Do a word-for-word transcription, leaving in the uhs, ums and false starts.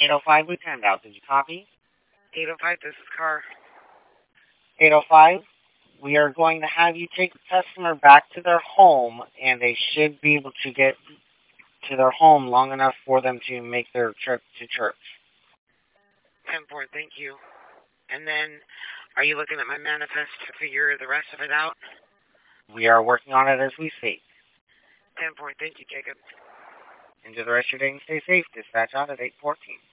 eight oh five with ten out. Did you copy? eight oh five, this is Car. eight oh five, we are going to have you take the customer back to their home, and they should be able to get to their home long enough for them to make their trip to church. ten four, thank you. And then, are you looking at my manifest to figure the rest of it out? We are working on it as we speak. ten four, thank you, Jacob. Enjoy the rest of your day and stay safe. Dispatch out at eight fourteen.